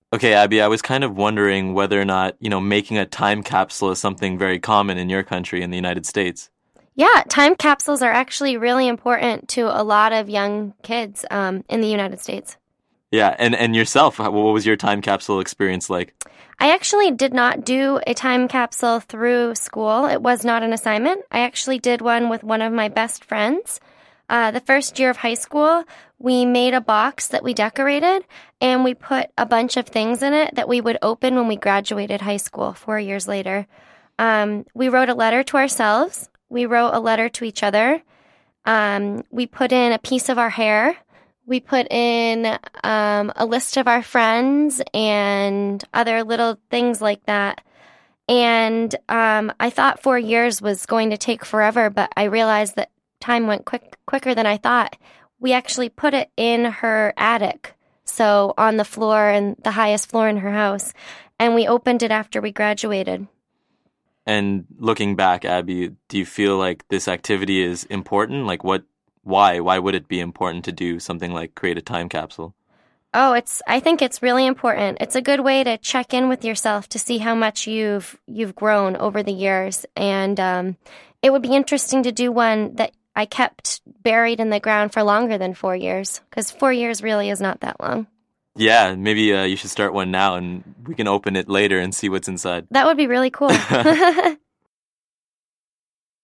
Okay, Abby, I was kind of wondering whether or not, making a time capsule is something very common in your country in the United States. Yeah, time capsules are actually really important to a lot of young kids in the United States. Yeah, and yourself, what was your time capsule experience like? I actually did not do a time capsule through school. It was not an assignment. I actually did one with one of my best friends. The first year of high school, we made a box that we decorated and we put a bunch of things in it that we would open when we graduated high school 4 years later. We wrote a letter to ourselves. We wrote a letter to each other. We put in a piece of our hair. We put in a list of our friends and other little things like that. And I thought 4 years was going to take forever, but I realized that time went quicker than I thought. We actually put it in her attic, so on the floor and the highest floor in her house. And we opened it after we graduated. And looking back, Abby, do you feel like this activity is important? Like why would it be important to do something like create a time capsule? Oh, I think it's really important. It's a good way to check in with yourself to see how much you've grown over the years. And it would be interesting to do one that I kept buried in the ground for longer than 4 years, because 4 years really is not that long. Yeah, maybe you should start one now and we can open it later and see what's inside. That would be really cool.